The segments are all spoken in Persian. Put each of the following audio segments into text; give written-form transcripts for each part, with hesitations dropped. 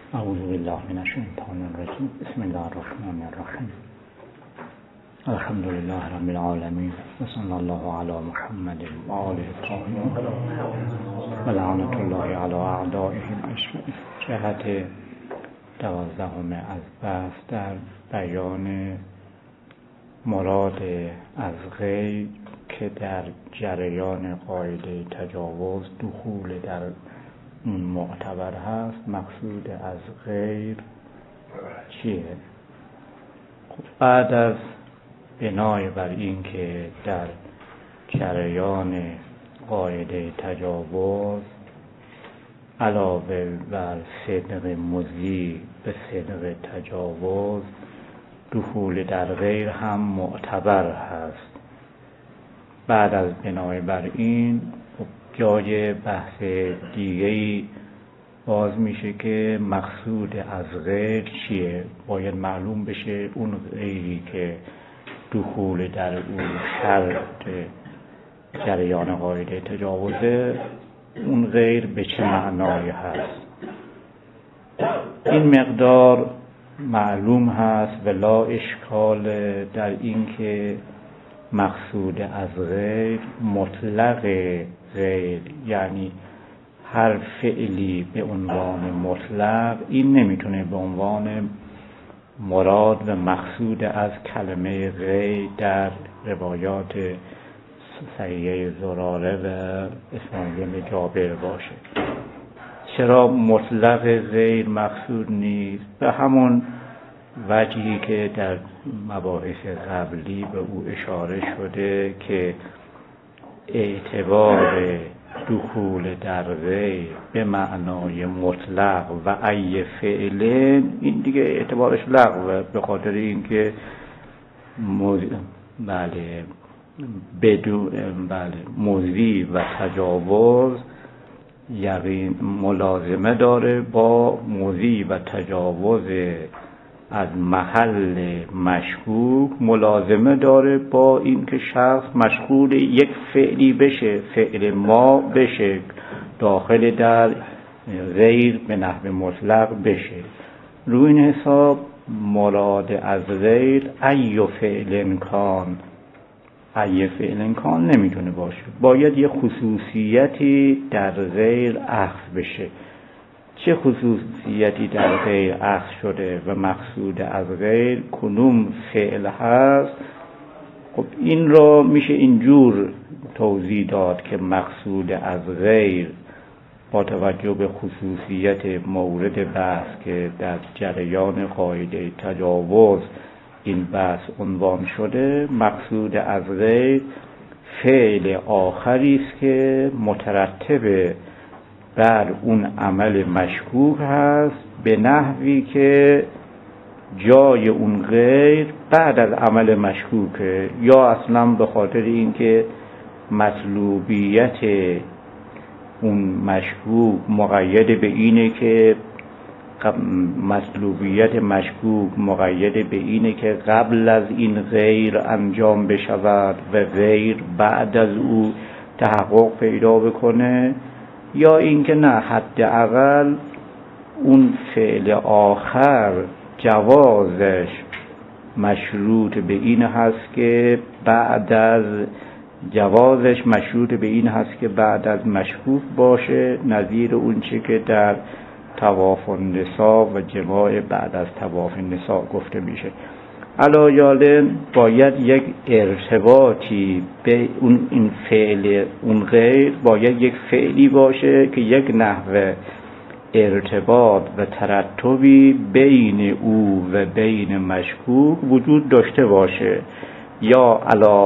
اعوذ بالله من الشیطان الرجیم. بسم الله الرحمن الرحیم. الحمد لله رب العالمین و صلی الله علی محمد و آله الطاهرین و لعنت الله علی اعدائهم اجمعین. جهت 12 از بحث در بیان مراد از غیر که در جریان قاعده تجاوز دخول در اون معتبر هست. مقصود از غیر چیه؟ بعد از بنای بر این که در جریان قاعده تجاوز علاوه بر صدق مضی به صدق تجاوز دخول در غیر هم معتبر هست. بعد از بنای بر این جای بحث دیگه‌ای باز میشه که مقصود از غیر چیه. باید معلوم بشه اون غیری که دخول در اون شرط جریان قاعده تجاوزه، اون غیر به چه معنایی هست. این مقدار معلوم هست و لا اشکال در این که مقصود از غیر مطلق غیر، یعنی هر فعلی به عنوان مطلق، این نمیتونه به عنوان مراد و مقصود از کلمه غیر در روایات صحیحه زراره و اسماعیل جابر باشه. چرا مطلق غیر مقصود نیست؟ به همون وجهی که در مباحث قبلی به او اشاره شده که اعتبار دخول در غیر به معنای مطلق و ای فعل، این دیگه اعتبارش لغوه، به خاطر اینکه مضی و تجاوز یقین ملازمه داره با مضی و تجاوز از محل مشکوک، ملازمه داره با اینکه شخص مشغول یک فعلی بشه، فعل ما بشه، داخل در غیر به نحو مطلق بشه. روی این حساب مراد از غیر ای فعل کان، ای فعل کان نمیتونه باشه. باید یه خصوصیتی در غیر اخذ بشه. چه خصوصیتی در غیر اخذ شده و مقصود از غیر کدوم فعل هست؟ خب این را میشه اینجور توضیح داد که مقصود از غیر با توجه به خصوصیت مورد بحث که در جریان قاعده تجاوز این بحث عنوان شده، مقصود از غیر فعل آخری است که مترتب بر اون عمل مشکوک هست، به نحوی که جای اون غیر بعد از عمل مشکوکه، یا اصلا به خاطر اینکه مطلوبیت اون مشکوک مقید به اینه که قبل از این غیر انجام بشود و غیر بعد از او تحقق پیدا بکنه، یا اینکه نه، حداقل اون فعل آخر جوازش مشروط به این هست که بعد از مشکوک باشه، نظیر اون چه که در طواف النساء و جماع بعد از طواف النساء گفته میشه. علایالن باید یک ارتباطی به این فعل، اون غیر باید یک فعلی باشه که یک نحو ارتباط و ترتبی بین او و بین مشکوک وجود داشته باشه، یا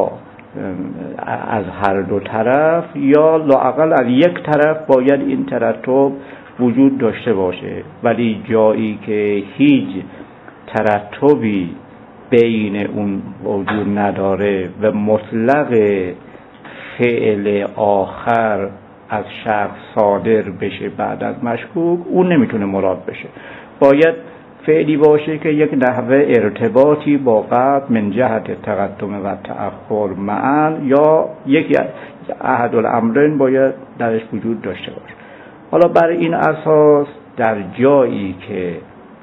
از هر دو طرف، یا لااقل از یک طرف باید این ترتب وجود داشته باشه. ولی جایی که هیچ ترتبی بین اون وجود نداره و مطلق فعل آخر از شخص صادر بشه بعد از مشکوک، اون نمیتونه مراد بشه. باید فعلی باشه که یک نحوه ارتباطی با قبل من جهت تقدم و تأخر معا، یا یک احد الامرین باید درش وجود داشته باشه. حالا بر این اساس در جایی که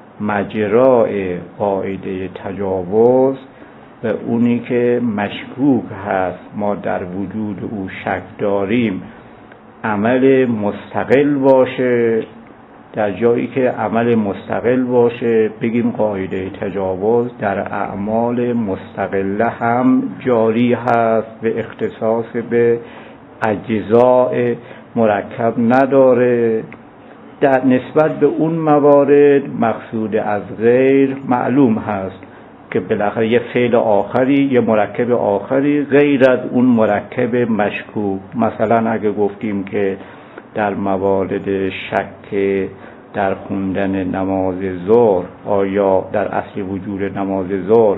مجرای قاعده تجاوز به اونی که مشکوک هست ما در وجود او شک داریم عمل مستقل باشه، در جایی که عمل مستقل باشه بگیم قاعده تجاوز در اعمال مستقله هم جاری هست و اختصاص به اجزاء مرکب نداره. در نسبت به اون موارد مقصود از غیر معلوم هست که بالاخره یه فعل آخری، یه مرکب آخری غیر از اون مرکب مشکوک. مثلا اگه گفتیم که در موارد شک در خوندن نماز ظهر آیا در اصل وجود نماز ظهر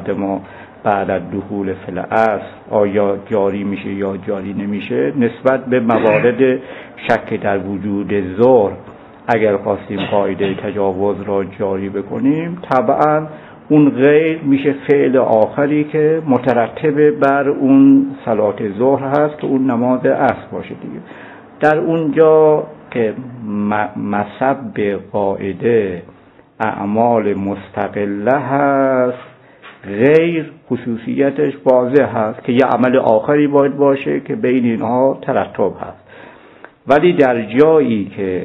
بعد از دخول فی العصر آیا جاری میشه یا جاری نمیشه، نسبت به موارد شک در وجود ظهر اگر خواستیم قاعده تجاوز را جاری بکنیم طبعا اون غیر میشه فعل آخری که مترتب بر اون صلات ظهر هست که اون نماز عصر باشه دیگه. در اونجا که مصب قاعده اعمال مستقله هست غیر خصوصیتش واضح هست که یه عمل آخری باید باشه که بین اینها ترتب هست. ولی در جایی که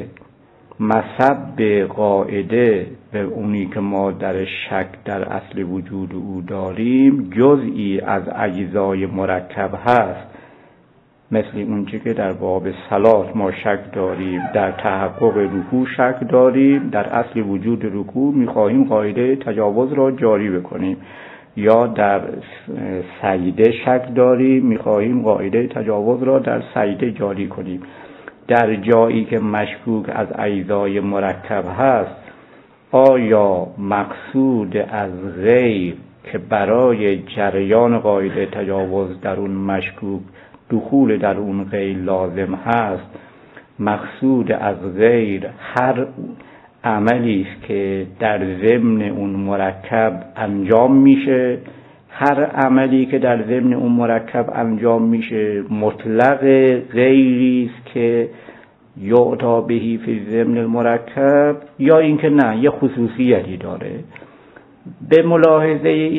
مصب قاعده به اونی که ما در شک در اصل وجود او داریم جزئی از اجزای مرکب هست، مثل اونچه که در باب صلات ما شک داریم، در تحقق رکوع شک داریم، در اصل وجود رکوع میخواهیم قاعده تجاوز را جاری بکنیم، یا در سجده شک داریم میخواهیم قاعده تجاوز را در سجده جاری کنیم. در جایی که مشکوک از اجزای مرکب هست آیا مقصود از غیر که برای جریان قاعده تجاوز در اون مشکوک دخول در اون غیر لازم هست، مقصود از غیر هر عملی است که در ضمن اون مرکب انجام میشه، هر عملی که در ضمن اون مرکب انجام میشه مطلق غیری است که یعطا بهی فی ضمن المرکب، یا اینکه نه یه خصوصیتی داره. به ملاحظه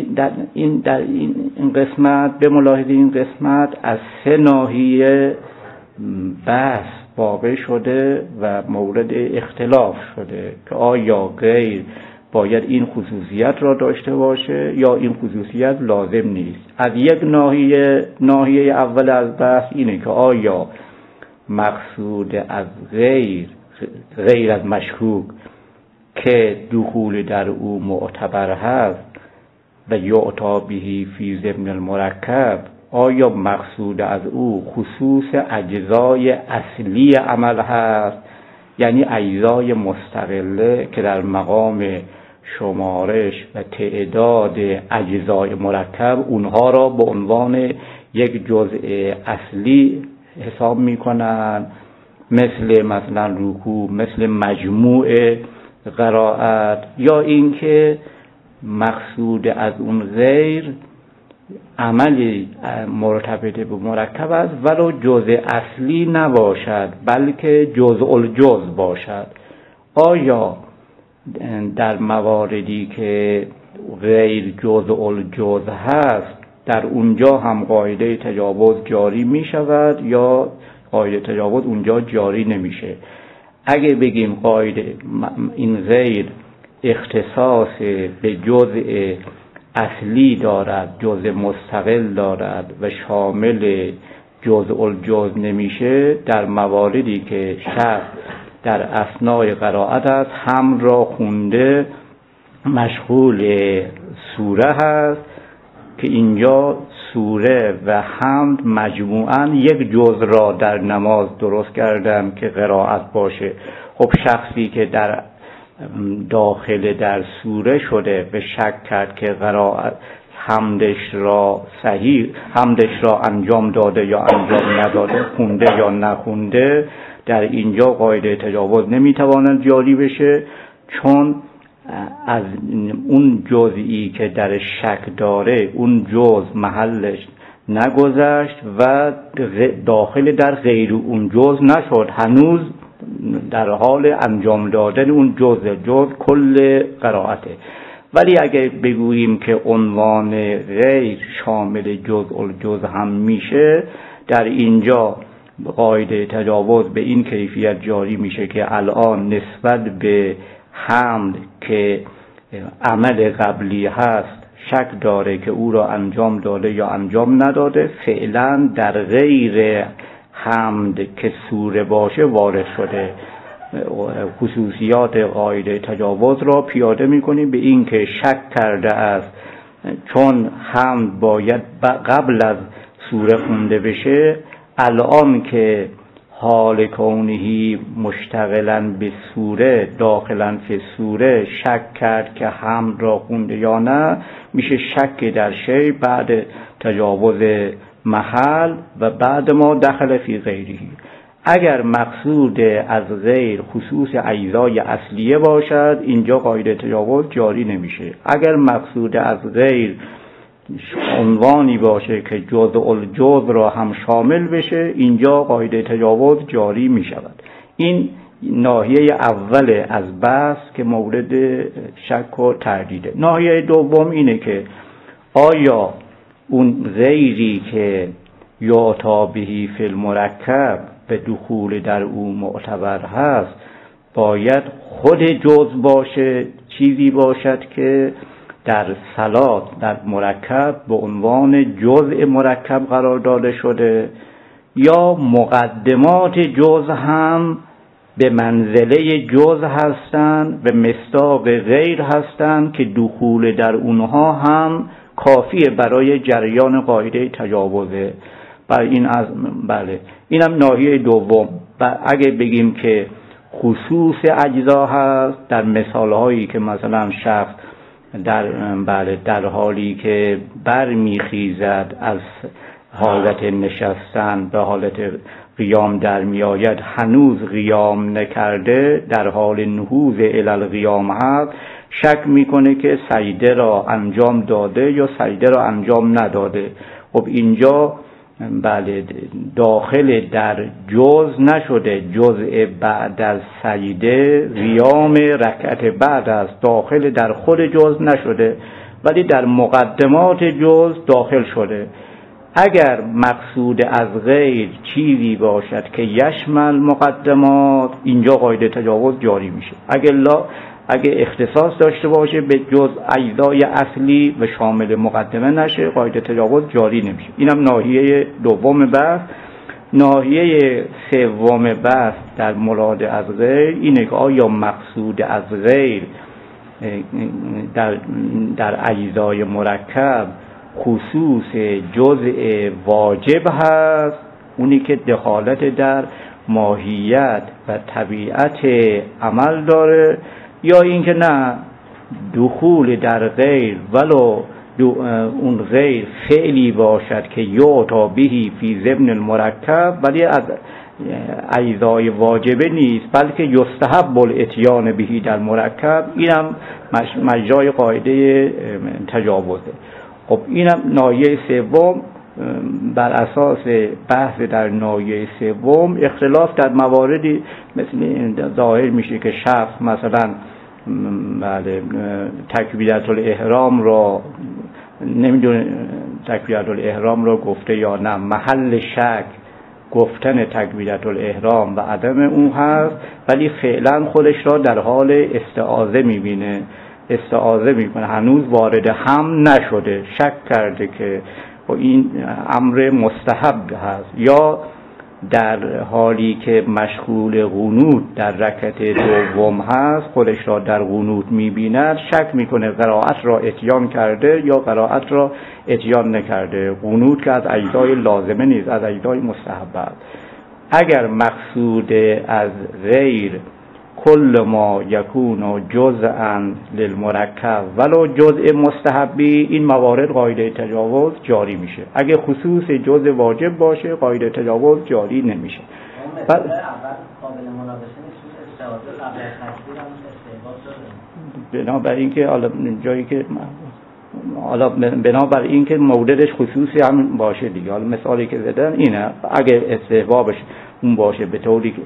این قسمت از سه ناحیه بحث واقع شده و مورد اختلاف شده که آیا غیر باید این خصوصیت را داشته باشه یا این خصوصیت لازم نیست. از یک ناحیه اول از بحث اینه که آیا مقصود از غیر از مشکوک که دخول در او معتبر هست و یعطا بهی فی ضمن المرکب، آیا مقصود از او خصوص اجزای اصلی عمل هست، یعنی اجزای مستقله که در مقام شمارش و تعداد اجزای مرکب اونها را به عنوان یک جزء اصلی حساب میکنن، مثلا رکوع، مثل مجموع قرائت، یا اینکه مقصود از اون غیر عملی مرتبط به مرکب است ولو جزء اصلی نباشد بلکه جزء الجزء باشد. آیا در مواردی که غیر جزء الجزء هست در اونجا هم قاعده تجاوز جاری می شود یا قاعده تجاوز اونجا جاری نمیشه؟ اگه بگیم قاعده این غیر اختصاص به جزء اصلی دارد، جزء مستقل دارد و شامل جزء الجزء نمیشه، در مواردی که شخص در اثنای قرائت است هم را خونده مشغول سوره هست که اینجا سوره و حمد مجموعاً یک جزء را در نماز درست کردن که قرائت باشه. خب شخصی که در داخل در سوره شده و شک کرد که قرائت حمدش را انجام داده یا انجام نداده، خونده یا نخونده، در اینجا قاعده تجاوز نمیتواند جاری بشه، چون از اون جزئی که در شک داره اون جزء محلش نگذشت و داخل در غیر اون جزء نشد، هنوز در حال انجام دادن اون جز کل قرائته. ولی اگه بگوییم که عنوان غیر شامل جز هم میشه، در اینجا قاعده تجاوز به این کیفیت جاری میشه که الان نسبت به حمد که عمل قبلی هست شک داره که او را انجام داده یا انجام نداده، فعلا در غیر حمد که سوره باشه وارد شده. خصوصیات قاعده تجاوز را پیاده میکنیم به این که شک کرده است چون حمد باید قبل از سوره خونده بشه، الان که حال کونهی مشتغلن به سوره داخلن فی سوره شک کرد که حمد را خونده یا نه، میشه شک در شی بعد تجاوز محل و بعد ما دخل فی غیری. اگر مقصود از غیر خصوص اجزای اصلیه باشد اینجا قاعده تجاوز جاری نمیشه. اگر مقصود از غیر عنوانی باشه که جزء را هم شامل بشه اینجا قاعده تجاوز جاری می شود. این ناحیه اول از بحث که مورد شک و تردیده. ناحیه دوم اینه که آیا اون غیری که یا تابهی فی المرکب به دخول در او معتبر هست باید خود جزء باشه، چیزی باشد که در صلات در مرکب به عنوان جزء مرکب قرار داده شده، یا مقدمات جزء هم به منزله جزء هستند و مصداق غیر هستند که دخول در اونها هم کافیه برای جریان قاعده تجاوزه. بله اینم ناحیه دوم. اگه بگیم که خصوص اجزا هست در مثال هایی که مثلا شخص در حالی که برمیخیزد از حالت نشستن به حالت قیام در میآید هنوز قیام نکرده، در حال نهوض الی القیام هست، شک میکنه که سجده را انجام داده یا سجده را انجام نداده. خب اینجا بله داخل در جزء نشده، جزء بعد از سجده قیام رکعت بعد است، داخل در خود جزء نشده ولی در مقدمات جزء داخل شده. اگر مقصود از غیر چیزی باشد که یشمل مقدمات اینجا قاعده تجاوز جاری میشه. اگه اختصاص داشته باشه به جز اجزای اصلی و شامل مقدمه نشه قاعده تجاوز جاری نمیشه. اینم ناحیه دوم بحث. ناحیه سوم بحث در مراد از غیر اینه که آیا مقصود از غیر در اجزای مرکب خصوص جزء واجب هست، اونی که دخالت در ماهیت و طبیعت عمل داره، یا اینکه نه دخول در غیر ولو اون غیر فعلی باشد که یعطا بهی فی ضمن المرکب ولی از اجزای واجبه نیست بلکه یستحب الاتیان بهی در مرکب. اینم مجرای قاعده تجاوزه. خب اینم ناحیه سوم. بر اساس بحث در ناحیه سوم اختلاف در مواردی مثل ظاهر میشه که شخص مثلا بله تکبیرة الاحرام را نمیدونه تکبیرة الاحرام را گفته یا نه، محل شک گفتن تکبیرة الاحرام و عدم اون هست ولی فعلا خودش را در حال استعاذه میبینه، استعاذه میکنه، هنوز وارد هم نشده، شک کرده که این امر مستحب هست، یا در حالی که مشغول قنوت در رکعت دوم هست خودش را در قنوت میبیند، شک میکنه قرائت را اتیان کرده یا قرائت را اتیان نکرده. قنوت که از اجزای لازمه نیست، از اجزای مستحب است. اگر مقصود از غیر کل ما یکون جزءا للمرکب ولو جزء مستحبی، این موارد قاعده تجاوز جاری میشه. اگه خصوص جزء واجب باشه قاعده تجاوز جاری نمیشه. قابل مناقشه نیست، قبل از تکبیر هم استحباب شده. بنابراین اینکه حالا جایی که بنابراین اینکه موردش خصوصی هم باشه دیگه. حالا مثالی که زدن اینه، اگه استحبابش اون باشه به طوری که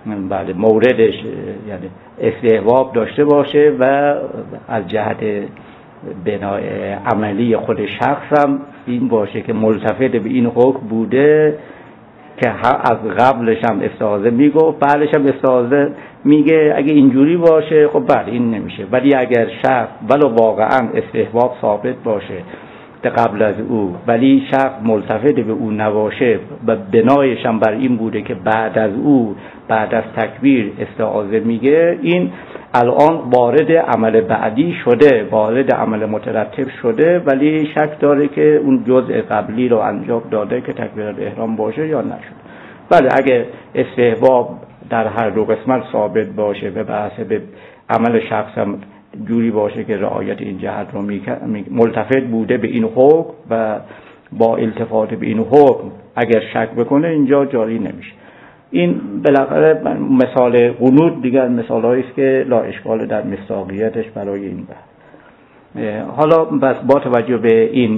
بله موردش یعنی استحباب داشته باشه و از جهت بنای عملی خود شخص هم این باشه که ملتفت به این حکم بوده که از قبلش هم استعاذه میگفت، بعدش هم استعاذه میگه. اگه اینجوری باشه خب بله این نمیشه، ولی اگر شخص ولو واقعا استحباب ثابت باشه قبل از او ولی شخص ملتفت به او نباشه و بنایش هم بر این بوده که بعد از او بعد از تکبیر استعاذه میگه، این الان وارد عمل بعدی شده، وارد عمل مترتب شده، ولی شک داره که اون جزء قبلی رو انجام داده که تکبیرات احرام باشه یا نشد. بله اگه استحباب در هر دو قسمت ثابت باشه به بحث به عمل شخص هم جوری باشه که رعایت این جهت رو ملتفت بوده به این حکم و با التفات به این حکم اگر شک بکنه اینجا جاری نمیشه. این بالاخره مثال قنوت دیگر مثالایی است که لا اشکال در مصداقیتش برای این بحث. حالا بس با توجه به این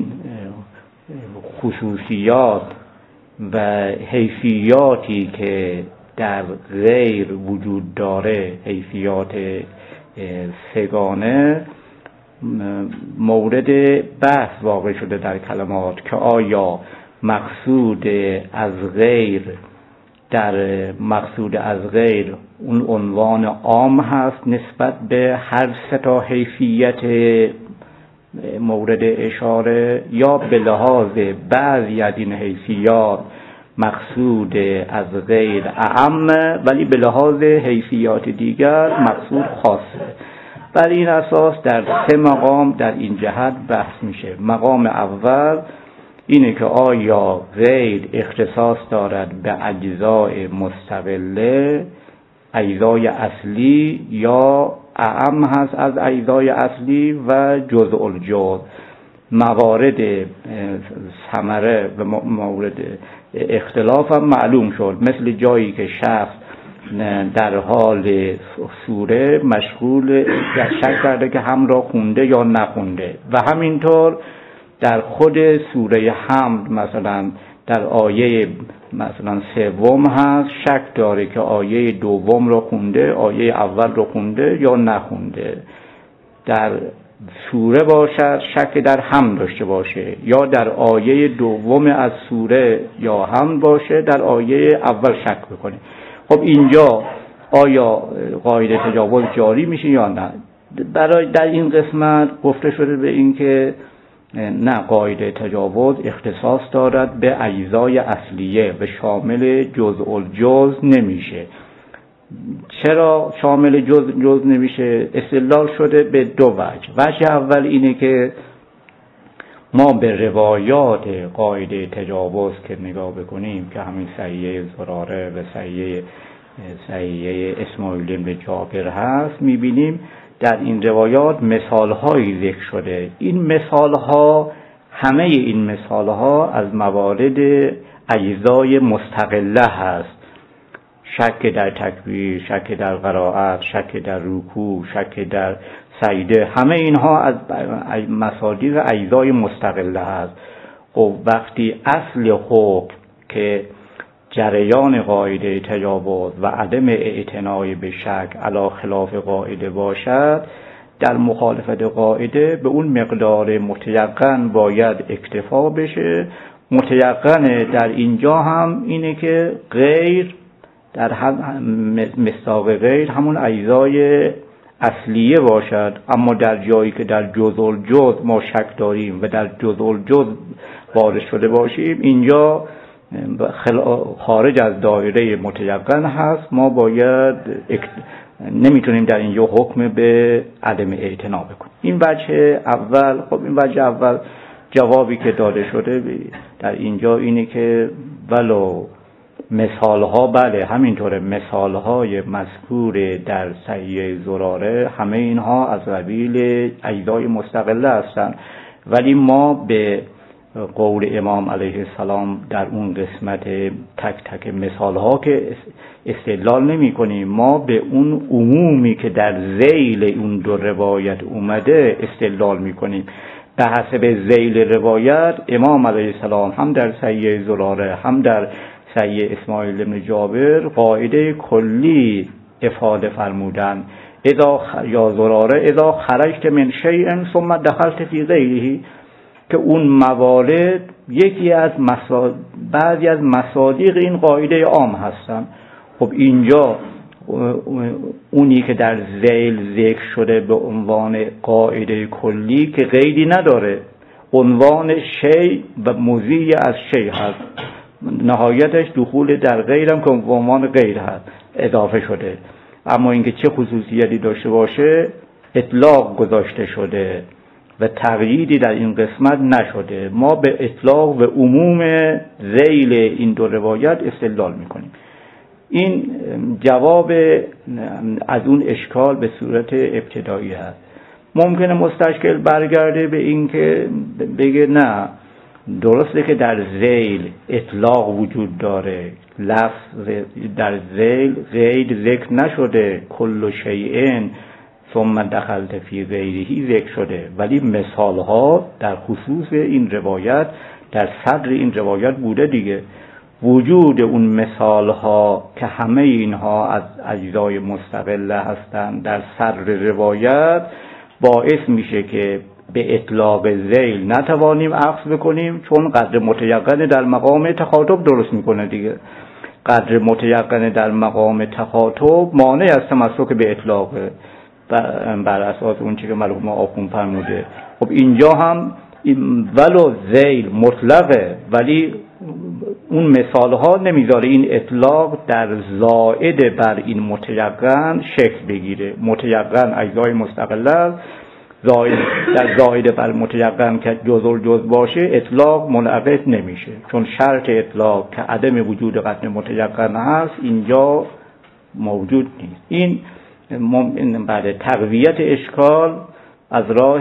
خصوصیات و حیثیاتی که در غیر وجود داره، حیثیات سگانه، مورد بحث واقع شده در کلمات که آیا مقصود از غیر در مقصود از غیر اون عنوان عام هست نسبت به هر سه تا حیثیت مورد اشاره، یا به لحاظ بعضی از این حیثیات مقصود از غیر اعم ولی به لحاظ حیثیات دیگر مقصود خاصه. بر این اساس در سه مقام در این جهت بحث میشه. مقام اول اینه که آیا غیر اختصاص دارد به اجزای مستقله، اجزای اصلی، یا اعم هست از اجزای اصلی و جزء الجزء. موارد ثمره و مورد اختلاف هم معلوم شد، مثل جایی که شخص در حال سوره مشغول شک کرده که هم را خونده یا نخونده، و همینطور در خود سوره حمد مثلا در آیه مثلا سوم هست شک داره که آیه دوم را خونده، آیه اول را خونده یا نخونده. در سوره باشد شک در حمد داشته باشه، یا در آیه دوم از سوره یا حمد باشه در آیه اول شک بکنه. خب اینجا آیا قاعده تجاوز جاری میشه یا نه؟ برای در این قسمت گفته شده به این که نه، قاعده تجاوز اختصاص دارد به اجزای اصلیه و شامل جزء الجزء نمیشه. چرا شامل جزء نمیشه؟ استدلال شده به دو وجه. وجه اول اینه که ما به روایات قاعده تجاوز که نگاه بکنیم که همین صحیحه زراره و صحیحه اسماعیل بن جابر هست، میبینیم در این روایات مثال‌هایی ذکر شده. این مثال‌ها، همه این مثال‌ها از موارد اجزای مستقله هست. شک در تکبیر، شک در قرائت، شک در رکوع، شک در سجده، همه اینها از مصادیق اجزای مستقله هست. خب وقتی اصل حکم که جریان قاعده تجاوز و عدم اعتنای به شک علی خلاف قاعده باشد، در مخالفت قاعده به اون مقدار متیقن باید اکتفا بشه. متیقن در اینجا هم اینه که غیر در مصداق غیر همون اجزای اصلیه باشد، اما در جایی که در جزء الجزء ما شک داریم و در جزء الجزء وارد شده باشیم، اینجا خارج از دایره متیقن هست. ما باید نمیتونیم در اینجا حکم به عدم اعتنا بکنیم. این وجه اول. خب این وجه اول جوابی که داده شده در اینجا اینه که ولو مثالها، بله همینطوره، مثالهای مذکور در صحیحه زراره همه اینها از قبیل اجزای مستقله هستند، ولی ما به قول امام علیه السلام در اون قسمت تک تک مثالها که استدلال نمی کنیم، ما به اون عمومی که در ذیل اون دو روایت اومده استدلال می کنیم. به حسب ذیل روایت امام علیه السلام هم در صحیحه زراره هم در صحیح اسماعیل بن جابر قاعده کلی افاده فرمودن یا زراره اذا خرجت من شیء ثم دخلت فی غیره، که اون موارد یکی از بعضی از مصادیق این قاعده عام هستن. خب اینجا اونی که در ذیل ذکر شده به عنوان قاعده کلی که قیدی نداره، عنوان شیء و مزی از شیء هست، نهایتش دخول در غیرم که عنوان غیر هست اضافه شده، اما اینکه چه خصوصیتی داشته باشه اطلاق گذاشته شده و تقییدی در این قسمت نشده. ما به اطلاق و عموم ذیل این دو روایت استدلال میکنیم. این جواب از اون اشکال به صورت ابتدایی هست. ممکنه مستشکل برگرده به این که بگه نه، درسته که در ذیل اطلاق وجود داره، لفظ در ذیل غیر ذکر نشده، کل شیء ثم دخلت فی غیره ذکر شده، ولی مثال ها در خصوص این روایت در صدر این روایت بوده دیگه. وجود اون مثال ها که همه اینها از اجزای مستقله هستند در صدر روایت باعث میشه که به اطلاق ذیل نتوانیم اخذ بکنیم، چون قدر متیقن در مقام تخاطب درست میکنه دیگه. قدر متیقن در مقام تخاطب مانع از تمسک به اطلاق بر اساس اون چیزی که مرحوم آخوند فرموده. خب اینجا هم ولو ذیل مطلقه، ولی اون مثال ها نمیذاره این اطلاق در زائد بر این متیقن شکل بگیره. متیقن اجزای مستقله است، در زائد بر متیقن که جز باشه اطلاق منعقد نمیشه، چون شرط اطلاق که عدم وجود قطع متیقن هست اینجا موجود نیست. این بعد تقویت اشکال از راه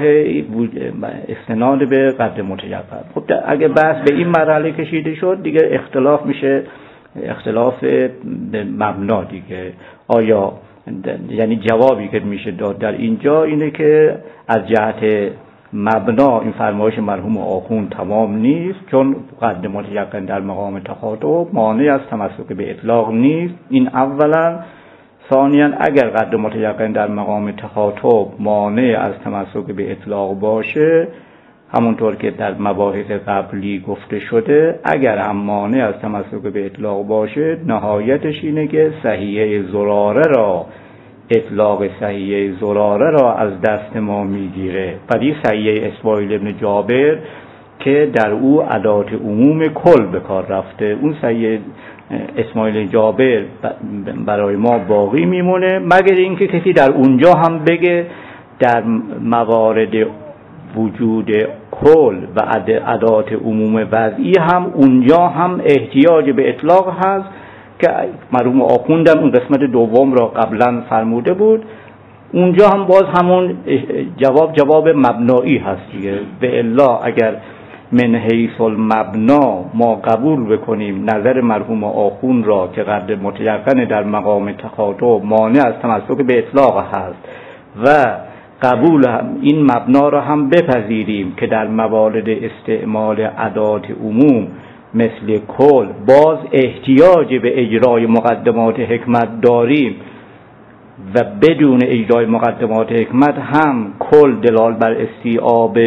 استناد به قدر متیقن. خب اگه بحث به این مرحله کشیده شد دیگه اختلاف میشه، اختلاف مبنا دیگه. آیا یعنی جوابی که میشه داد در اینجا اینه که از جهت مبنا این فرمایش مرحوم آخوند تمام نیست، چون قدر متیقن در مقام تخاطب مانع از تمسک به اطلاق نیست. این اولا. ثانیاً اگر قدر متیقن در مقام تخاطب مانع از تمسک به اطلاق باشه، همونطور که در مباحث قبلی گفته شده، اگر هم مانع از تمسک به اطلاق باشه نهایتش اینه که صحیحه زراره را، اطلاق صحیحه زراره را از دست ما میگیره. ولی صحیحه اسماعیل بن جابر که در او ادات عموم کل به کار رفته، اون صحیحه اسماعیل جابر برای ما باقی میمونه، مگر اینکه کسی در اونجا هم بگه در موارد وجود کل و ادات عموم وضعی هم اونجا هم احتیاج به اطلاق هست، که مرحوم آخوندم اون قسمت دوم را قبلا فرموده بود. اونجا هم باز همون جواب مبنایی هست دیگه. به الا اگر من حیث المبنا ما قبول بکنیم نظر مرحوم آخوند را که قدر متیقن در مقام تخاطب مانع از تمسک به اطلاق هست و قبول این مبنا را هم بپذیریم که در موارد استعمال ادات عموم مثل کل باز احتیاج به اجرای مقدمات حکمت داریم و بدون اجرای مقدمات حکمت هم کل دلال بر استیعاب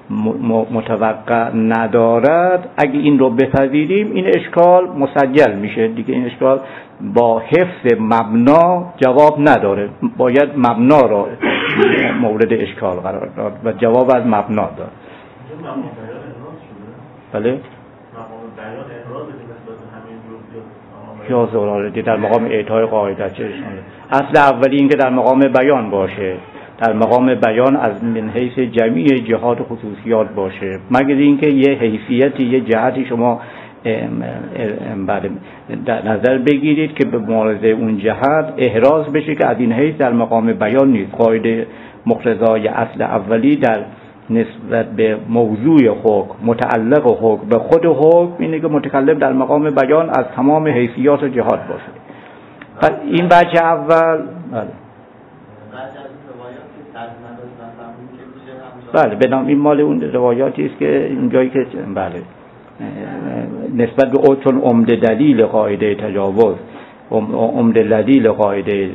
متوقع ندارد، اگه این رو بپذیریم این اشکال مسجل میشه دیگه. این اشکال با حفظ مبنا جواب نداره، باید مبنا را مورد اشکال قرار داد و جواب از مبنا داد. بله؟ یا زراره در مقام اعطای قاعده چه اشکاله؟ اصل اولی این که در مقام بیان باشه، در مقام بیان از من حیث جمعی جهات خصوصیات باشه، مگر اینکه یه حیثیتی یه جهتی شما در نظر بگیرید که به مورد اون جهت احراز بشه که از این حیث در مقام بیان نیست. قاعده مقتضای اصل اولی در نسبت به موضوع حکم، متعلق حکم به خود حکم اینه که متکلم در مقام بیان از تمام حیثیات و جهات باشه. این بچه اول بله به نام این مال اون روایاتی است که اینجایی که بله نسبت به چون عمده دلیل قاعده تجاوز عمده دلیل قاعده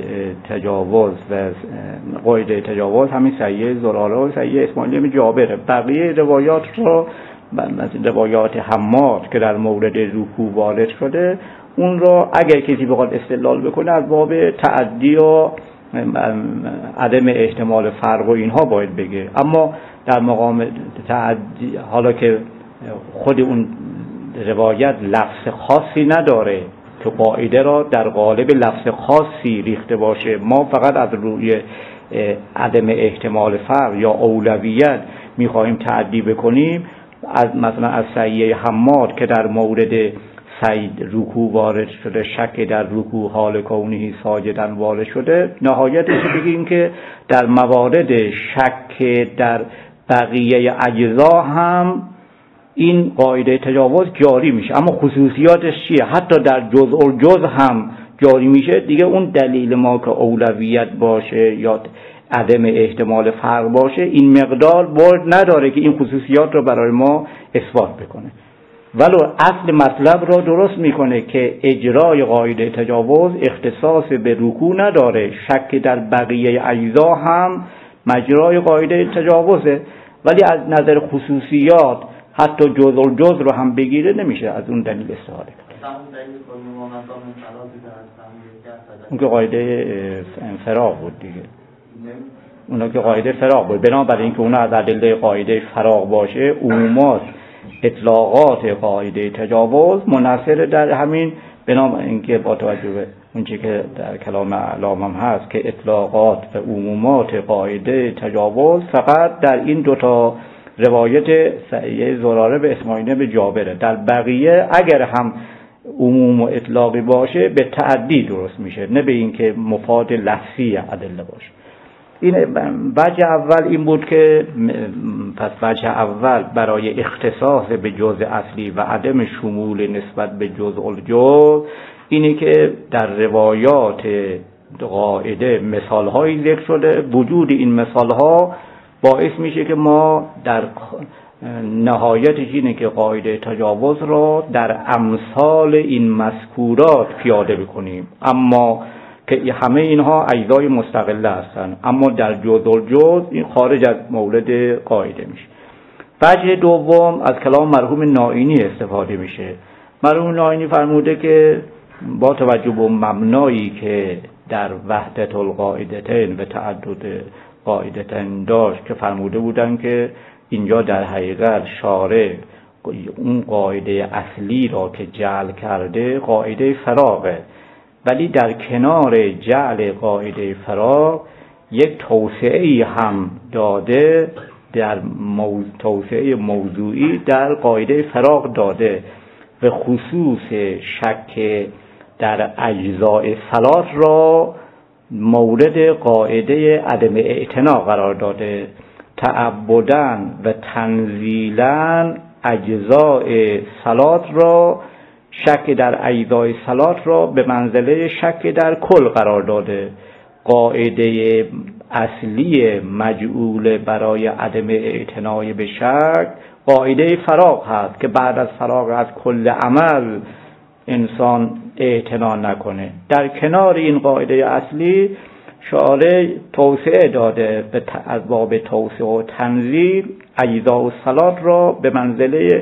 تجاوز همین سیه زراره و سیه اسماعیلی بن جابره. بقیه روایات رو روایات حماد که در مورد رکوع وارد شده اون رو اگر کسی بخواد استدلال بکنه از باب تعدی و عدم احتمال فرق و اینها باید بگه، اما در مقام تعدی حالا که خود اون روایت لفظ خاصی نداره که قاعده را در قالب لفظ خاصی ریخته باشه، ما فقط از روی عدم احتمال فرق یا اولویت میخواهیم تعدی بکنیم، از مثلا از سعیه حماد که در مورد سعید رکوع وارد شده، شک در رکوع حال کونهی ساجدن وارد شده، نهایتش بگیم که در موارد شک در بقیه اجزا هم این قاعده تجاوز جاری میشه، اما خصوصیاتش چیه؟ حتی در جزء هم جاری میشه دیگه. اون دلیل ما که اولویت باشه یا عدم احتمال فرق باشه این مقدار برد نداره که این خصوصیات رو برای ما اثبات بکنه، ولو اصل مطلب را درست میکنه که اجرای قاعده تجاوز اختصاص به رکوع نداره، شک در بقیه اجزا هم مجرای قاعده تجاوزه، ولی از نظر خصوصیات حتی جزء رو هم بگیره نمیشه از اون دلیل استفاده کرد. اون که قاعده فراغ بود دیگه، اونا که قاعده فراغ بود، بنابراین که اونا از ادله قاعده فراغ باشه عمومات اطلاقات قاعده تجاوز منحصر در همین، بنابراین که با توجه به اون چیزی که در کلام اعلام هم هست که اطلاقات و عمومات قاعده تجاوز فقط در این دوتا روایت سعیه زراره به اسماعیل بن جابره، در بقیه اگر هم عموم و اطلاقی باشه به تعدی درست میشه، نه به این که مفاد لفظی ادله باشه. این وجه اول این بود که پس وجه اول برای اختصاص به جزء اصلی و عدم شمول نسبت به جزء الجزء اینه که در روایات قاعده مثال‌هایی ذکر شده، وجود این مثال‌ها باعث میشه که ما در نهایتش اینه که قاعده تجاوز را در امثال این مذکورات پیاده بکنیم، اما که همه اینها اجزای مستقله هستند، اما در جزء این خارج از مورد قاعده میشه. وجه دوم از کلام مرحوم نائینی استفاده میشه. مرحوم نائینی فرموده که با توجه به مبنایی که در وحدت القاعدتین و تعدد قاعدتین داشت که فرموده بودن که اینجا در حقیقت شارع اون قاعده اصلی را که جعل کرده قاعده فراغه، ولی در کنار جعل قاعده فراغ یک توسعه‌ای هم داده، در توسعه موضوعی در قاعده فراغ داده و خصوص شک در اجزاء صلات را مورد قاعده عدم اعتنا قرار داده. تعبداً و تنزیلاً اجزاء صلات را، شک در اجزاء صلات را به منزله شک در کل قرار داده. قاعده اصلی مجعول برای عدم اعتنای به شک قاعده فراغ هست که بعد از فراغ از کل عمل انسان اعتنا نکنه. در کنار این قاعده اصلی شارع توسعه داده، از باب توسعه و تنزیل اجزاء و صلات را به منزله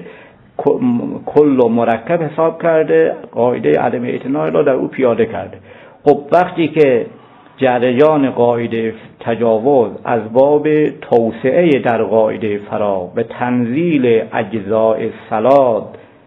کل و مرکب حساب کرده، قاعده عدم اعتنا را در او پیاده کرده. خب وقتی که جریان قاعده تجاوز از باب توسعه در قاعده فراغ به تنزیل اجزاء صلات،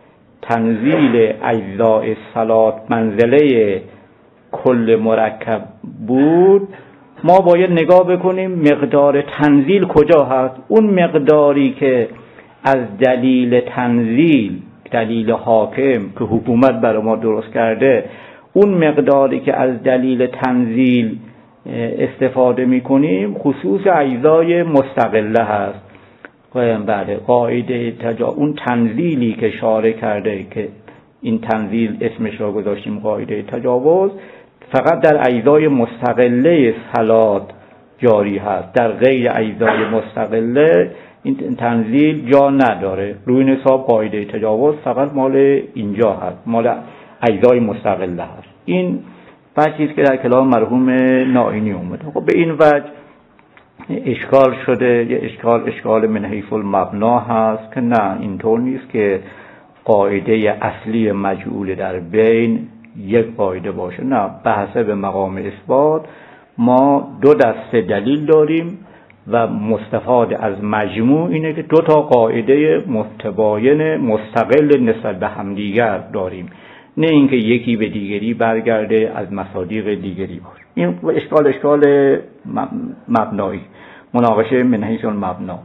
تنزیل اجزاء صلات منزله کل مرکب بود، ما باید نگاه بکنیم مقدار تنزیل کجا هست. اون مقداری که از دلیل تنزیل، دلیل حاکم که حکومت برای ما درست کرده، اون مقداری که از دلیل تنزیل استفاده میکنیم خصوص اجزای مستقله هست. بله، قاعده اون تنزیلی که شارع کرده که این تنزیل اسمش را گذاشتیم قاعده تجاوز، فقط در اجزای مستقله صلات جاری هست، در غیر اجزای مستقله این تنزیل جا نداره. روی حساب قاعده تجاوز فقط مال اینجا هست، مال اجزای مستقله هست. این بحثی است که در کلام مرحوم نائینی اومده. خب به این وجه اشکال شده، یه اشکال من حیث المبنا هست که نه اینطور نیست که قاعده اصلی مجعول در بین یک قاعده باشه. نه، به حسب مقام اثبات ما دو دسته دلیل داریم و مستفاد از مجموع اینه که دو تا قاعده متباین مستقل نسبت به همدیگر داریم، نه اینکه یکی به دیگری برگرده از مصادیق دیگری باشه. این اشکال مبنایی، مناقشه من حیث المبنا.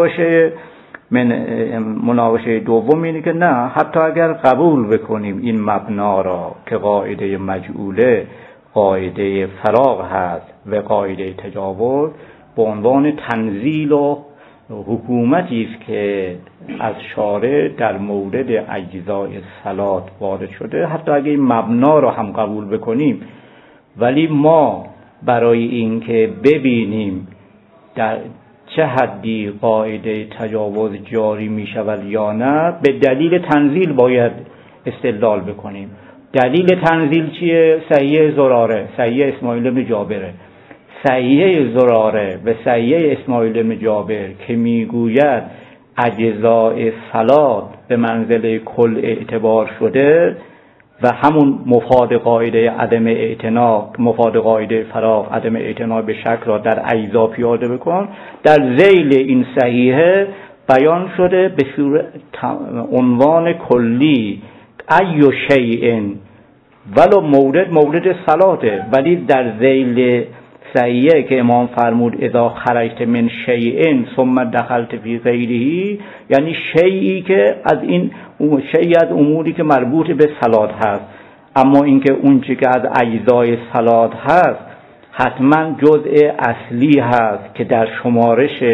مناقشه دوم اینه که نه، حتی اگر قبول بکنیم این مبنا را که قاعده مجعوله قاعده فراغ هست و قاعده تجاوز، به عنوان تنزیل و حکومتی است که از شارع در مورد اجزای صلات وارد شده، حتی اگه این مبنا را هم قبول بکنیم، ولی ما برای اینکه ببینیم در چه حدی قاعده تجاوز جاری می شود یا نه، به دلیل تنزیل باید استدلال بکنیم. دلیل تنزیل چیه؟ صحیح زراره، صحیح اسماعیل بن جابره. صحیح زراره و صحیح اسماعیل بن جابر که میگوید اجزای صلات به منزله کل اعتبار شده و همون مفاد قاعده عدم اعتنا، مفاد قاعده فراغ عدم اعتنا به شک را در اجزا پیاده بکن، در ذیل این صحیحه بیان شده به صورت عنوان کلی ای شیء، ولو مورد صلاته، ولی در ذیل صحیحه که امام فرمود اذا خرجت من شیء ثم دخلت فی غیره، یعنی شیئی که از این شیئی از اموری که مربوط به صلات هست، اما اینکه اون چی که از اجزای صلات هست حتما جزء اصلی هست که در شمارش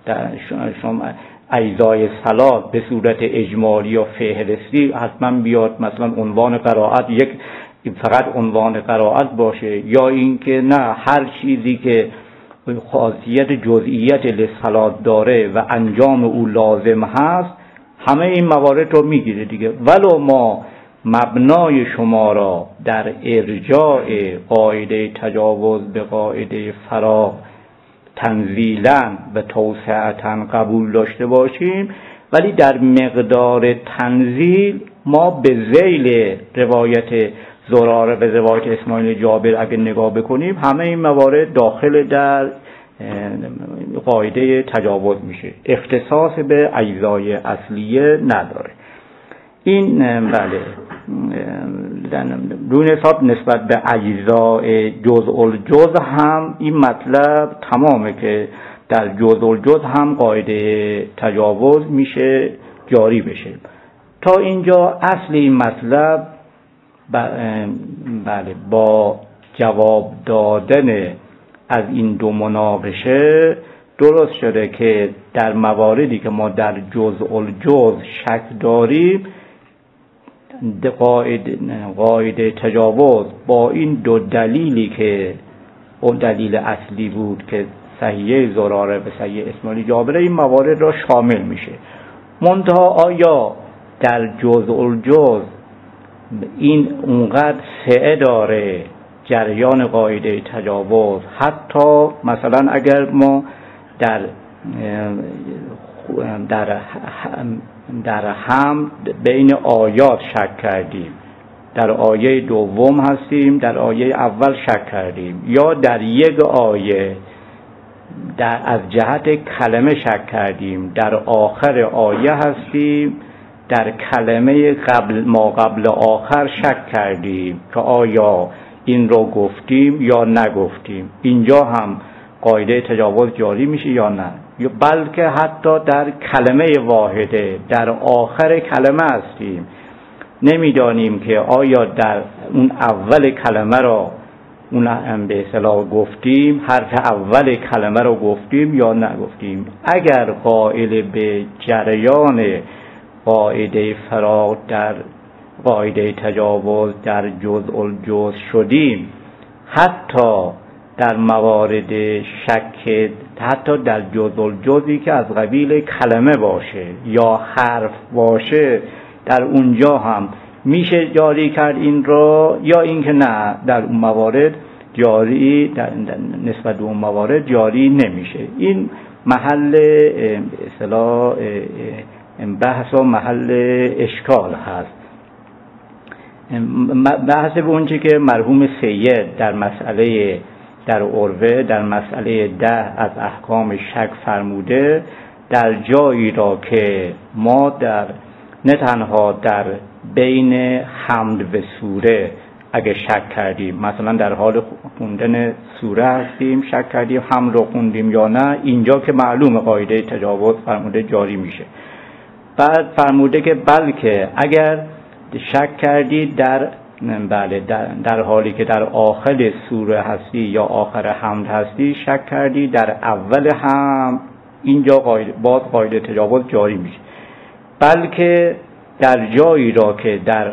اجزای صلات به صورت اجمالی و فهرستی حتما بیاد، مثلا عنوان قرائت یک فقط عنوان قرائت باشه، یا اینکه نه هر چیزی که خاصیت جزئیت للصلات داره و انجام او لازم هست همه این موارد رو میگیره دیگه. ولو ما مبنای شما را در ارجاع قاعده تجاوز به قاعده فراغ تنزیلاً و توسعتاً قبول داشته باشیم، ولی در مقدار تنزیل ما به ذیل روایت زراره به روایت اسماعیل جابر اگه نگاه بکنیم همه این موارد داخل در قاعده تجاوز میشه، اختصاص به اجزای اصلیه نداره. این بله روی حساب نسبت به اجزای جزء الجزء هم این مطلب تمامه که در جزء الجزء هم قاعده تجاوز میشه جاری بشه. تا اینجا اصل این مطلب بله با جواب دادن از این دو مناقشه درست شده که در مواردی که ما در جزء الجزء شک داریم قاعده تجاوز با این دو دلیلی که اون دلیل اصلی بود که صحیح زراره و صحیح اسماعیل جابره این موارد را شامل میشه. منتها آیا در جزء الجزء این اونقدر سعه داره جریان قاعده تجاوز؟ حتی مثلا اگر ما در هم بین آیات شک کردیم، در آیه دوم هستیم، در آیه اول شک کردیم، یا در یک آیه از جهت کلمه شک کردیم، در آخر آیه هستیم، در کلمه ما قبل آخر شک کردیم که آیا این رو گفتیم یا نگفتیم، اینجا هم قاعده تجاوز جاری میشه یا نه؟ بلکه حتی در کلمه واحده در آخر کلمه هستیم، نمیدانیم که آیا در اون اول کلمه را اون به اصطلاح گفتیم، حرف اول کلمه را گفتیم یا نگفتیم. اگر قائل به جریان قاعده فراغ در قاعده تجاوز در جزء الجزء شدیم، حتی در موارد شک حتی در جزئی که از قبیل کلمه باشه یا حرف باشه، در اونجا هم میشه جاری کرد این را، یا اینکه نه در اون موارد جاری نسبت به اون موارد جاری نمیشه. این محل اصطلاح بحث و محل اشکال هست. بحث به اونچه که مرحوم سید در مسئله در عروه در مسئله 10 از احکام شک فرموده، در جایی را که ما نه تنها در بین حمد و سوره اگه شک کردیم، مثلا در حال خوندن سوره هستیم شک کردیم حمد رو خوندیم یا نه، اینجا که معلوم قاعده تجاوز فرموده جاری میشه. بعد فرموده که بلکه اگر شک کردید در حالی که در آخر سوره هستی یا آخر حمد هستی شک کردی در اول هم، اینجا باز قاعده تجاوز جاری میشه. بلکه در جایی را که در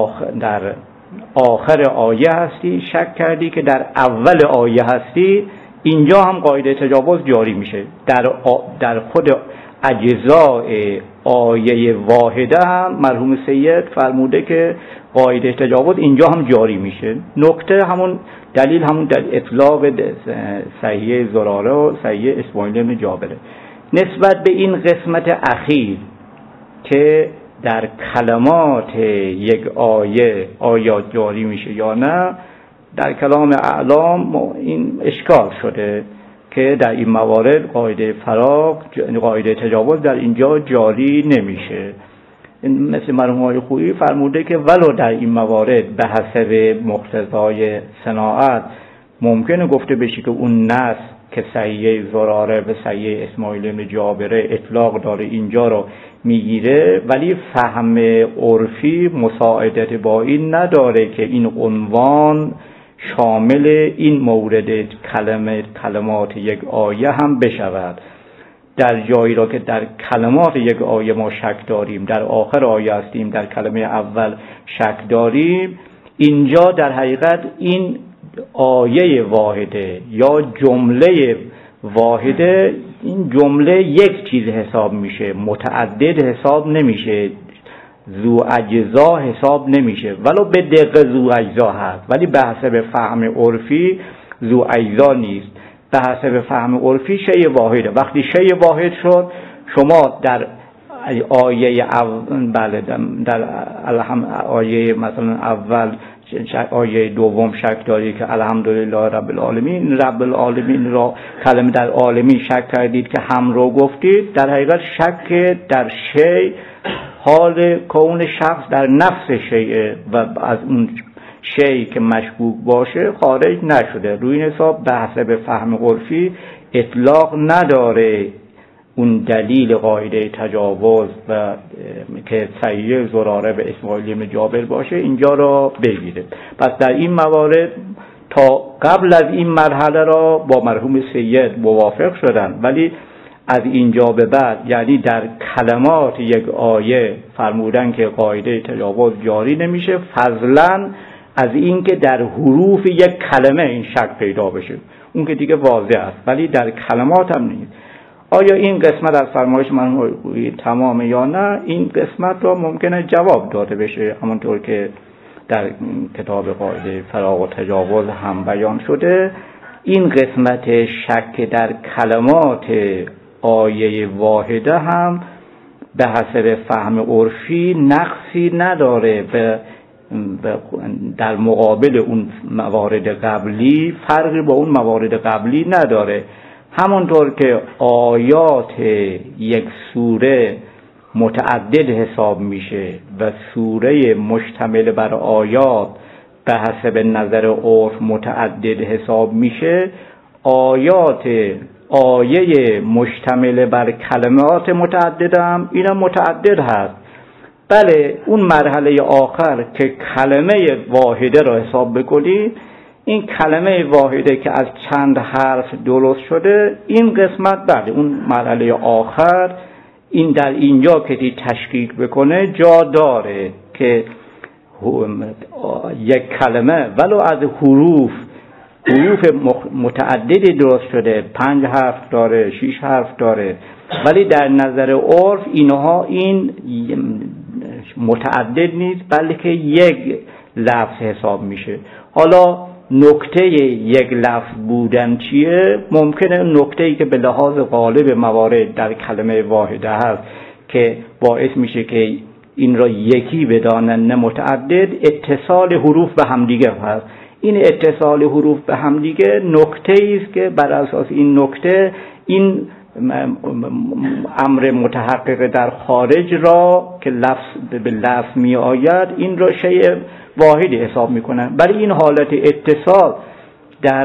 آخر آیه هستی شک کردی که در اول آیه هستی، اینجا هم قاعده تجاوز جاری میشه. در خود اجزای آیه واحده هم مرحوم سید فرموده که قاعده تجاوز اینجا هم جاری میشه. نکته همون دلیل همون در اطلاق صحیح زراره و صحیح اسماعیل بن جابره. نسبت به این قسمت اخیر که در کلمات یک آیه آیا جاری میشه یا نه، در کلام اعلام این اشکال شده که در این موارد قاعده فراق قاعده تجاوز در اینجا جاری نمیشه. مثل مرحوم آقای خویی فرموده که ولو در این موارد به حسب مقتضای صناعت ممکنه گفته بشه که اون نص که صحیح زراره و صحیح اسماعیل بن جابره اطلاق داره اینجا رو میگیره، ولی فهم عرفی مساعدت با این نداره که این عنوان شامل این مورد کلمات یک آیه هم بشود. در جایی را که در کلمات یک آیه ما شک داریم، در آخر آیه هستیم، در کلمه اول شک داریم، اینجا در حقیقت این آیه واحده یا جمله واحده، این جمله یک چیز حساب میشه، متعدد حساب نمیشه، ذو اجزا حساب نمیشه، ولو به دقیقه ذو اجزا هست، ولی به حسب فهم عرفی ذو اجزا نیست. به حسب فهم عرفی شیء واحده. وقتی شیء واحد شد، شما در آیه در آیه مثلا اول آیه دوم شک داری که الحمدلله رب العالمین، رب العالمین را کلمه در عالمین شک کردید که هم رو گفتید، در حقیقت شک در شیء حال کون شخص در نفس شیء و از اون شیء که مشکوک باشه خارج نشده. روی این حساب به حسب فهم عرفی اطلاق نداره اون دلیل قاعده تجاوز و که صحیح زراره و اسماعیل بن جابر باشه اینجا را بگیره. پس در این موارد تا قبل از این مرحله را با مرحوم سید موافق شدن، ولی از اینجا به بعد یعنی در کلمات یک آیه فرمودن که قاعده تجاوز جاری نمیشه، فضلا از این که در حروف یک کلمه این شک پیدا بشه، اون که دیگه واضح است، ولی در کلمات هم نیست. آیا این قسمت از فرمایش من تمامه یا نه؟ این قسمت را ممکنه جواب داده بشه، همونطور که در کتاب قاعده فراق و تجاوز هم بیان شده. این قسمت شک در کلمات آیه واحده هم به حسب فهم عرفی نقصی نداره، در مقابل اون موارد قبلی فرقی با اون موارد قبلی نداره. همونطور که آیات یک سوره متعدد حساب میشه و سوره مشتمل بر آیات به حسب نظر عرف متعدد حساب میشه، آیه مشتمل بر کلمات متعدد هم اینا متعدد هست. بله اون مرحله آخر که کلمه واحده را حساب بکنید، این کلمه واحده که از چند حرف درست شده، این قسمت بله اون مرحله آخر این در اینجا که تشکیک بکنه جا داره که یک کلمه ولو از حروف حروف متعددی درست شده، 5 حرف داره، 6 حرف داره، ولی در نظر عرف اینها این متعدد نیست بلکه یک لفظ حساب میشه. حالا نکته یک لفظ بودن چیه؟ ممکنه نکته‌ای که به لحاظ غالب موارد در کلمه واحده هست که باعث میشه که این را یکی بدانن نه متعدد، اتصال حروف به همدیگه هست. این اتصال حروف به همدیگه نکته‌ای است که بر اساس این نکته این امر متحقق در خارج را که لفظ به لفظ می آید این را شیء واحدی حساب می کنن. برای این حالت اتصال در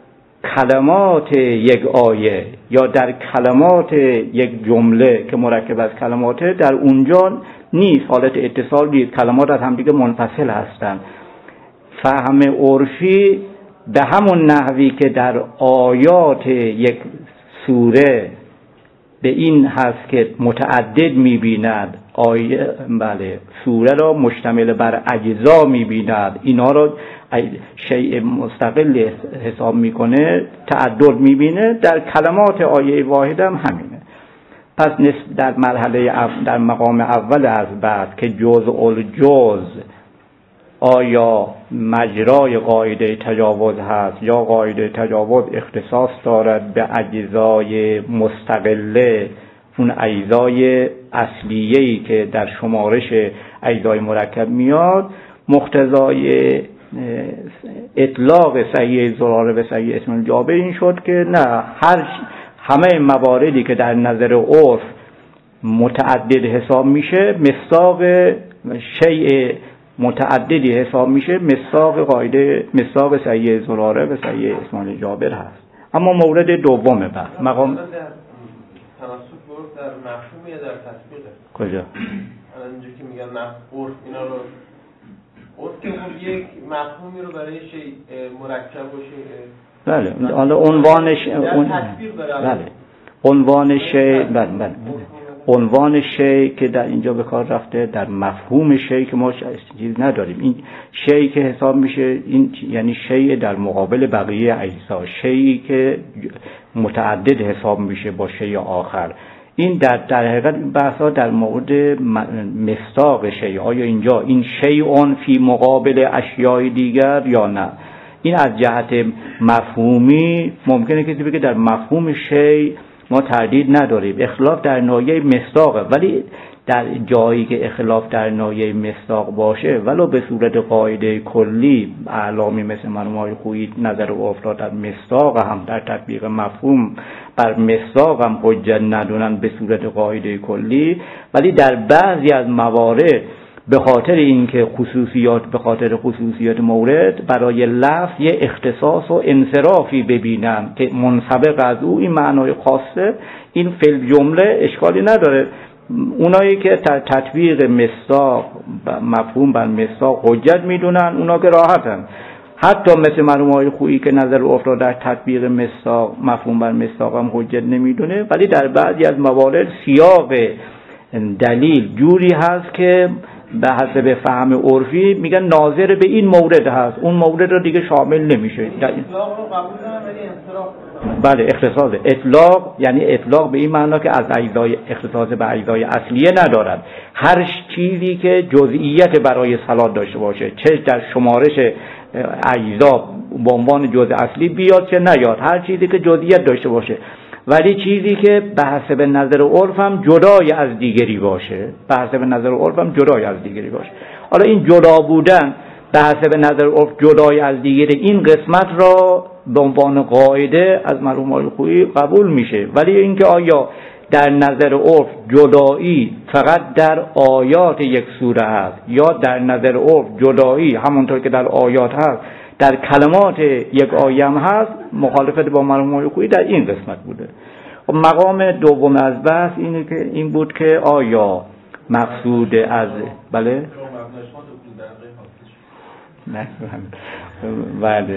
کلمات یک آیه یا در کلمات یک جمله که مرکب از کلماته در اونجا نیست، حالت اتصال نیست، کلمات از همدیگه منفصل هستند. فهم عرفی به همون نحوی که در آیات یک سوره به این هست که متعدد می‌بیند، آیه بله سوره را مشتمل بر اجزا می‌بیند، اینا را شیء مستقل حساب می‌کنه، تعدد می‌بینه، در کلمات آیه واحد هم همینه. پس در مرحله در مقام اول از بحث که جزء الجزء آیا مجرای قاعده تجاوز هست یا قاعده تجاوز اختصاص دارد به اجزای مستقله، اون اجزای اصلیه‌ای که در شمارش اجزای مرکب میاد، مقتضای اطلاق صحیح زراره و صحیح اسم الجابر این شد که نه، همه مواردی که در نظر عرف متعدد حساب میشه مصداق شیء متعددی حساب میشه، مصداق قاعده مصداق صحیح زراره و صحیح اسم جابر هست. اما مورد دوم بحث مقام تناسب عرف در مفهوم یا در تطبیقه؟ کجا؟ الان اینجا که میگن عرف اینا رو عرف که یک مفهومی رو برای شیء مرکب باشه، بله حالا عنوانش بله عنوان شیء بله عنوان شیء که در اینجا به کار رفته، در مفهوم شیء که ما چیز نداریم، این شیء که حساب میشه این یعنی شیء در مقابل بقیه اجزا، شیئی که متعدد حساب میشه با شیء آخر. این در حقیقت بحثا در مورد مصداق شیء، آیا اینجا این شیء فی مقابل اشیاء دیگر یا نه. این از جهت مفهومی ممکنه کسی بگه در مفهوم شیء ما تردید نداریم، اختلاف در ناحیه مصداقه، ولی در جایی که اختلاف در ناحیه مصداق باشه ولو به صورت قاعده کلی اعلامی مثل مرحوم خویی نظر افتاد در مصداق هم در تطبیق مفهوم بر مصداق هم حجت ندونن به صورت قاعده کلی، ولی در بعضی از موارد به خاطر اینکه به خاطر خصوصیات مورد برای لفظ یه اختصاص و انصرافی ببینن که منسبق از او این معنای خاصه، این فی الجمله اشکالی نداره. اونایی که تطبیق مصداق مفهوم بر مصداق حجت میدونن اونا که راحتن، حتی مثل مرحوم خویی که نظر افتاد در تطبیق مصداق مفهوم بر مصداق هم حجت نمیدونه، ولی در بعضی از موارد سیاق دلیل جوری هست که به حسب فهم عرفی میگن ناظر به این مورد هست، اون مورد رو دیگه شامل نمیشه. بله اختصاص اطلاق یعنی اطلاق به این معنا که از اجزای اختصاص به اجزای اصلیه ندارد. هر چیزی که جزئیت برای صلات داشته باشه، چه در شمارش اجزا به عنوان جزء اصلی بیاد چه نیاد، هر چیزی که جزئیت داشته باشه، ولی چیزی که به حسب نظر عرف هم جدای از دیگری باشه، به حسب نظر عرف هم جدای از دیگری باشه. حالا این جدا بودن به حسب نظر عرف جدای از دیگری این قسمت را به عنوان قاعده از مرحوم خویی قبول میشه، ولی اینکه آیا در نظر عرف جدایی فقط در آیات یک سوره هست یا در نظر عرف جدایی همونطور که در آیات هست در کلمات یک آیه هم هست، مخالفت با مرحوم خویی در این قسمت بوده. مقام دوم از بحث اینه که این بود که آیا مقصود از بله نه بله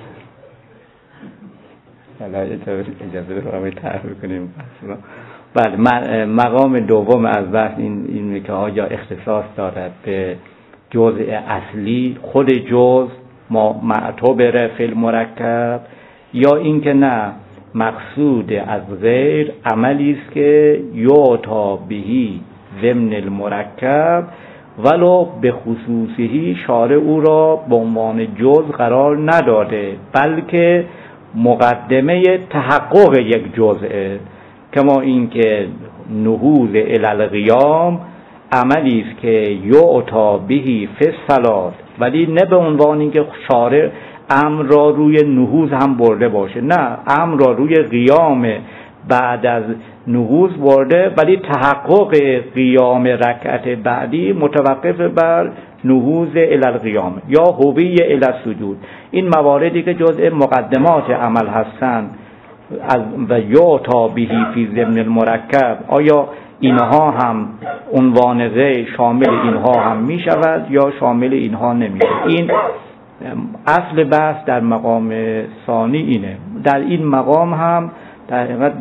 اجازه بفرمایید تعریف کنیم. بله مقام دوم از بحث اینه که آیا اختصاص دارد به جزء اصلی، خود جزء معتبر فی المرکب، یا اینکه نه مقصود از غیر عملی است که یعطا بهی ضمن المرکب ولو به خصوصی شارع او را به عنوان جز قرار نداده، بلکه مقدمه تحقق یک جزء. کما اینکه نهوض الی القیام عملی است که یعطا بهی فی الصلاة، ولی نه به عنوان اینکه شارع امر را روی نهوض هم برده باشه، نه، امر را روی قیام بعد از نهوض برده، ولی تحقق قیام رکعت بعدی متوقف بر نهوض الی القیام یا هوی الی السجود. این مواردی که جزء مقدمات عمل هستند و یعطا بهی فی ضمن المرکب، آیا اینها هم عنوان غیر شامل اینها هم می شود یا شامل اینها نمی شود؟ این اصل بحث در مقام ثانی اینه. در این مقام هم در حقیقت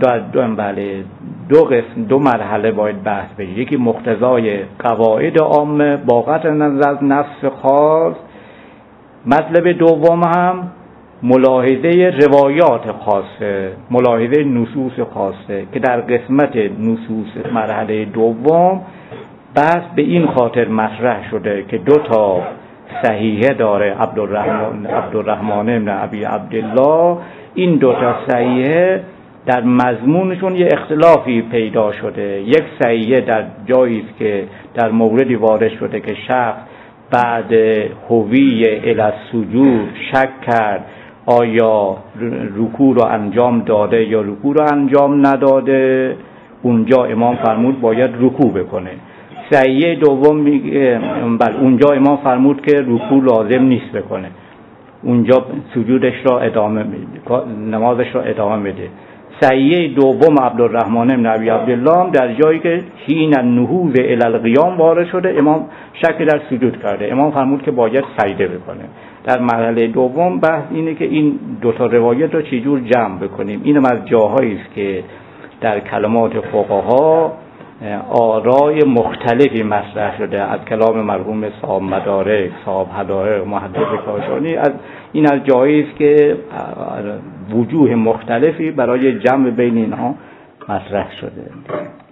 دو قسم، دو مرحله باید بحث بشه. یکی مقتضای قواعد عامه با قطع نظر از نص خاص، مطلب دوم هم ملاحظه روایات خاصه، ملاحظه نصوص خاصه، که در قسمت نصوص مرحله دوم بحث به این خاطر مطرح شده که دو تا صحیحه داره عبدالرحمن ابن ابی عبدالله. این دو تا صحیحه در مضمونشون یه اختلافی پیدا شده. یک صحیحه در جایی است که در موردی وارد شده که شخص بعد هوی الی السجود شک کرد آیا رکوع رو انجام داده یا رکوع رو انجام نداده، اونجا امام فرمود باید رکوع بکنه. صحیحه دوم میگه اونجا امام فرمود که رکوع لازم نیست بکنه، اونجا سجودش را ادامه میده، نمازش را ادامه میده. صحیحه دوم عبدالرحمن بن ابی عبدالله در جایی که حین النهوض الی القیام وارد شده، امام شک در سجود کرده، امام فرمود که باید سجده بکنه. در مرحله دوم بحث اینه که این دو تا روایت رو چجور جمع بکنیم. اینم از جاهایی است که در کلمات فقها آرای مختلفی مطرح شده، از کلام مرحوم صاحب مدارک، صاحب حدائق، محدث کاشانی. این از جایی است که وجوه مختلفی برای جمع بین اینها مطرح شده.